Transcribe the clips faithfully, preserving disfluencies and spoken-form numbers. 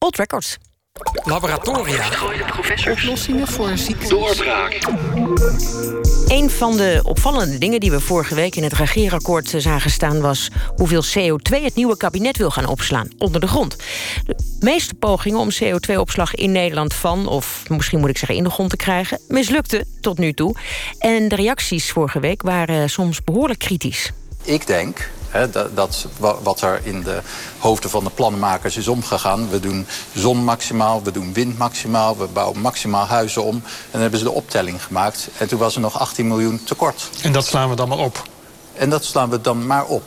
Old Records. Laboratoria. Oplossingen voor ziektes. Doorbraak. Een van de opvallende dingen die we vorige week in het regeerakkoord zagen staan was hoeveel C O twee het nieuwe kabinet wil gaan opslaan onder de grond. De meeste pogingen om C O twee opslag in Nederland van, of misschien moet ik zeggen in de grond te krijgen, mislukten tot nu toe. En de reacties vorige week waren soms behoorlijk kritisch. Ik denk He, dat, dat wat er in de hoofden van de plannenmakers is omgegaan. We doen zon maximaal, we doen wind maximaal, we bouwen maximaal huizen om. En dan hebben ze de optelling gemaakt. En toen was er nog achttien miljoen tekort. En dat slaan we dan maar op? En dat slaan we dan maar op.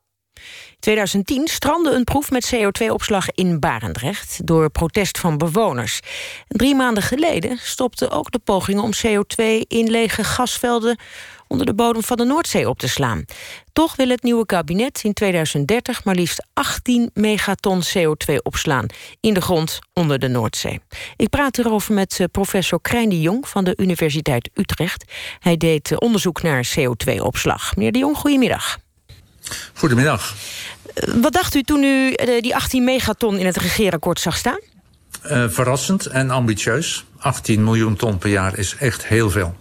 twintig tien strandde een proef met C O twee opslag in Barendrecht door protest van bewoners. Drie maanden geleden stopten ook de pogingen om C O twee in lege gasvelden onder de bodem van de Noordzee op te slaan. Toch wil het nieuwe kabinet in tweeduizend dertig maar liefst achttien megaton C O twee opslaan in de grond onder de Noordzee. Ik praat erover met professor Krijn de Jong van de Universiteit Utrecht. Hij deed onderzoek naar C O twee opslag. Meneer de Jong, goedemiddag. Goedemiddag. Wat dacht u toen u die achttien megaton in het regeerakkoord zag staan? Uh, verrassend en ambitieus. achttien miljoen ton per jaar is echt heel veel.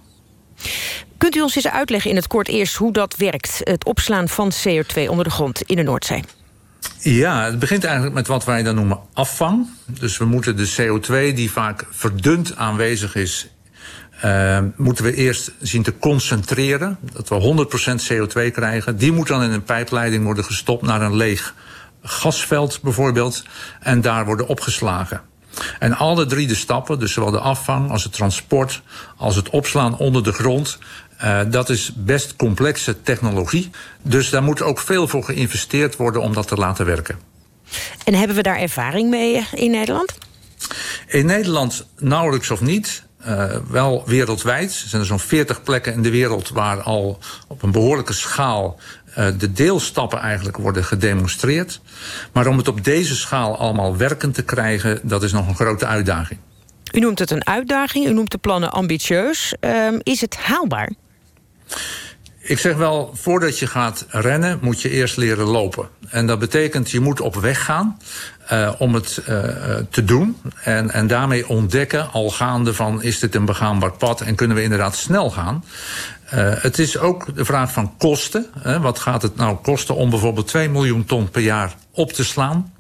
Kunt u ons eens uitleggen in het kort eerst hoe dat werkt, het opslaan van C O twee onder de grond in de Noordzee? Ja, het begint eigenlijk met wat wij dan noemen afvang. Dus we moeten de C O twee die vaak verdund aanwezig is, Uh, moeten we eerst zien te concentreren. Dat we honderd procent C O twee krijgen. Die moet dan in een pijpleiding worden gestopt naar een leeg gasveld bijvoorbeeld. En daar worden opgeslagen. En alle drie de stappen, dus zowel de afvang als het transport, als het opslaan onder de grond, Uh, dat is best complexe technologie. Dus daar moet ook veel voor geïnvesteerd worden om dat te laten werken. En hebben we daar ervaring mee in Nederland? In Nederland nauwelijks of niet. Uh, wel wereldwijd. Er zijn er zo'n veertig plekken in de wereld waar al op een behoorlijke schaal uh, de deelstappen eigenlijk worden gedemonstreerd. Maar om het op deze schaal allemaal werkend te krijgen, dat is nog een grote uitdaging. U noemt het een uitdaging, u noemt de plannen ambitieus. Uh, is het haalbaar? Ik zeg wel, voordat je gaat rennen, moet je eerst leren lopen. En dat betekent, je moet op weg gaan uh, om het uh, te doen. En, en daarmee ontdekken, al gaande van, is dit een begaanbaar pad en kunnen we inderdaad snel gaan? Uh, het is ook de vraag van kosten. Hè. Wat gaat het nou kosten om bijvoorbeeld twee miljoen ton per jaar op te slaan?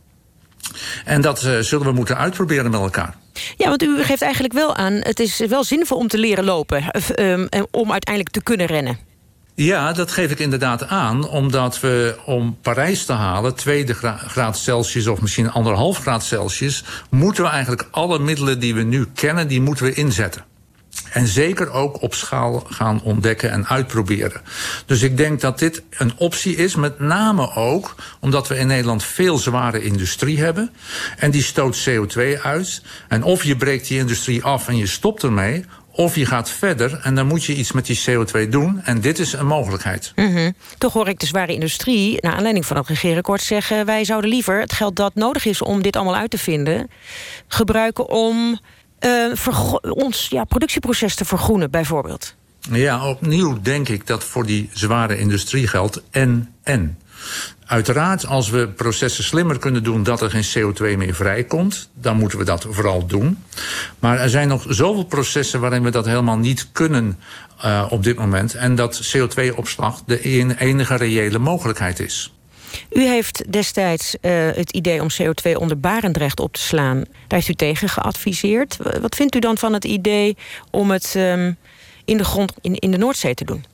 En dat uh, zullen we moeten uitproberen met elkaar. Ja, want u geeft eigenlijk wel aan, het is wel zinvol om te leren lopen, uh, um, om uiteindelijk te kunnen rennen. Ja, dat geef ik inderdaad aan, omdat we om Parijs te halen, twee graad Celsius of misschien anderhalf graad Celsius, moeten we eigenlijk alle middelen die we nu kennen, die moeten we inzetten. En zeker ook op schaal gaan ontdekken en uitproberen. Dus ik denk dat dit een optie is, met name ook omdat we in Nederland veel zware industrie hebben. En die stoot C O twee uit. En of je breekt die industrie af en je stopt ermee, of je gaat verder en dan moet je iets met die C O twee doen. En dit is een mogelijkheid. Mm-hmm. Toch hoor ik de zware industrie, naar aanleiding van het regeerakkoord, zeggen, wij zouden liever het geld dat nodig is om dit allemaal uit te vinden gebruiken om uh, vergo- ons ja, productieproces te vergroenen, bijvoorbeeld. Ja, opnieuw denk ik dat voor die zware industrie geldt en en. Uiteraard, als we processen slimmer kunnen doen dat er geen C O twee meer vrijkomt, dan moeten we dat vooral doen. Maar er zijn nog zoveel processen waarin we dat helemaal niet kunnen uh, op dit moment. En dat C O twee opslag de enige reële mogelijkheid is. U heeft destijds uh, het idee om C O twee onder Barendrecht op te slaan. Daar heeft u tegen geadviseerd. Wat vindt u dan van het idee om het um, in de grond in, in de Noordzee te doen?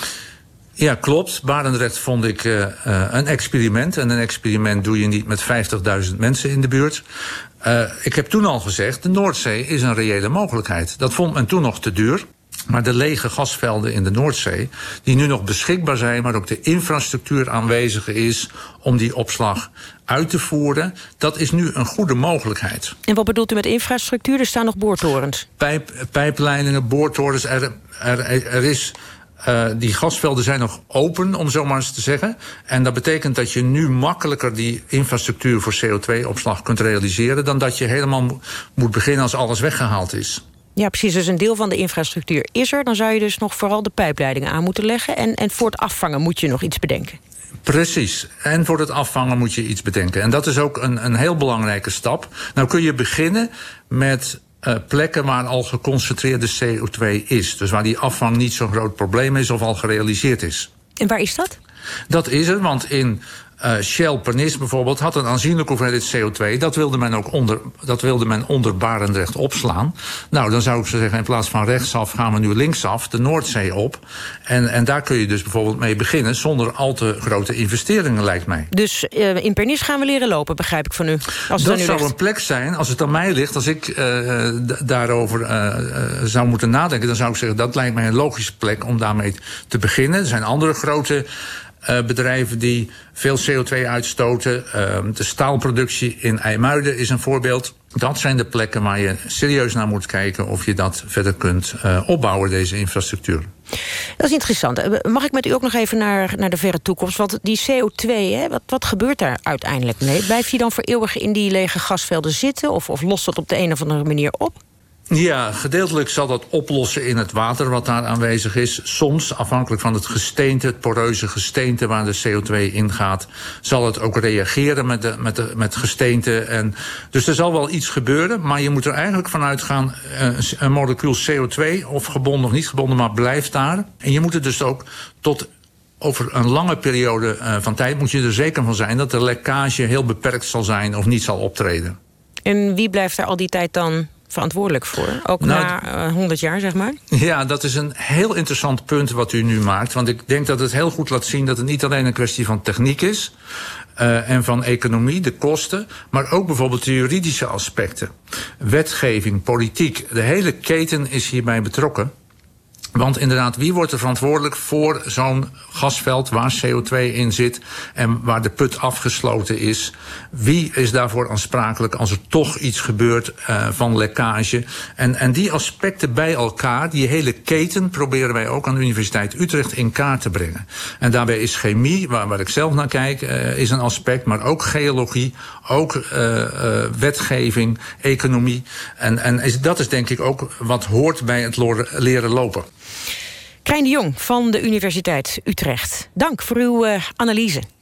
Ja, klopt. Barendrecht vond ik uh, uh, een experiment. En een experiment doe je niet met vijftigduizend mensen in de buurt. Uh, ik heb toen al gezegd, de Noordzee is een reële mogelijkheid. Dat vond men toen nog te duur. Maar de lege gasvelden in de Noordzee, die nu nog beschikbaar zijn, maar ook de infrastructuur aanwezig is om die opslag uit te voeren, dat is nu een goede mogelijkheid. En wat bedoelt u met infrastructuur? Er staan nog boortorens. Pijp, pijpleidingen, boortorens, er, er, er is... Uh, die gasvelden zijn nog open, om zo maar eens te zeggen. En dat betekent dat je nu makkelijker die infrastructuur voor C O twee opslag kunt realiseren dan dat je helemaal mo- moet beginnen als alles weggehaald is. Ja, precies. Dus een deel van de infrastructuur is er. Dan zou je dus nog vooral de pijpleidingen aan moeten leggen. En, en voor het afvangen moet je nog iets bedenken. Precies. En voor het afvangen moet je iets bedenken. En dat is ook een, een heel belangrijke stap. Nou kun je beginnen met uh, plekken waar al geconcentreerde C O twee is. Dus waar die afvang niet zo'n groot probleem is of al gerealiseerd is. En waar is dat? Dat is het, want in uh, Shell Pernis bijvoorbeeld had een aanzienlijke hoeveelheid C O twee. Dat wilde men ook onder, dat wilde men onder Barendrecht opslaan. Nou, dan zou ik zo zeggen, in plaats van rechtsaf gaan we nu linksaf, de Noordzee op. En, en daar kun je dus bijvoorbeeld mee beginnen zonder al te grote investeringen, lijkt mij. Dus uh, in Pernis gaan we leren lopen, begrijp ik van u. Als dat het zou ligt. een plek zijn, als het aan mij ligt, als ik uh, d- daarover uh, uh, zou moeten nadenken, dan zou ik zeggen, dat lijkt mij een logische plek om daarmee te beginnen. Er zijn andere grote Uh, bedrijven die veel C O twee uitstoten. Uh, de staalproductie in IJmuiden is een voorbeeld. Dat zijn de plekken waar je serieus naar moet kijken of je dat verder kunt uh, opbouwen, deze infrastructuur. Dat is interessant. Mag ik met u ook nog even naar, naar de verre toekomst? Want die C O twee, hè, wat, wat gebeurt daar uiteindelijk mee? Blijft die dan voor eeuwig in die lege gasvelden zitten? Of, of lost dat op de een of andere manier op? Ja, gedeeltelijk zal dat oplossen in het water wat daar aanwezig is. Soms, afhankelijk van het gesteente, het poreuze gesteente waar de C O twee in gaat, zal het ook reageren met, de, met, de, met gesteente. En, dus er zal wel iets gebeuren, maar je moet er eigenlijk vanuit gaan, uh, een molecuul C O twee, of gebonden of niet gebonden, maar blijft daar. En je moet er dus ook tot over een lange periode uh, van tijd moet je er zeker van zijn dat de lekkage heel beperkt zal zijn of niet zal optreden. En wie blijft daar al die tijd dan verantwoordelijk voor? Ook nou, na uh, honderd jaar, zeg maar? Ja, dat is een heel interessant punt wat u nu maakt. Want ik denk dat het heel goed laat zien dat het niet alleen een kwestie van techniek is Uh, en van economie, de kosten, maar ook bijvoorbeeld de juridische aspecten. Wetgeving, politiek, de hele keten is hierbij betrokken. Want inderdaad, wie wordt er verantwoordelijk voor zo'n gasveld waar C O twee in zit en waar de put afgesloten is? Wie is daarvoor aansprakelijk als er toch iets gebeurt uh, van lekkage? En, en die aspecten bij elkaar, die hele keten, proberen wij ook aan de Universiteit Utrecht in kaart te brengen. En daarbij is chemie, waar, waar ik zelf naar kijk, uh, is een aspect, maar ook geologie, ook uh, uh, wetgeving, economie. En, en is, dat is denk ik ook wat hoort bij het leren lopen. Krijn de Jong van de Universiteit Utrecht. Dank voor uw uh, analyse.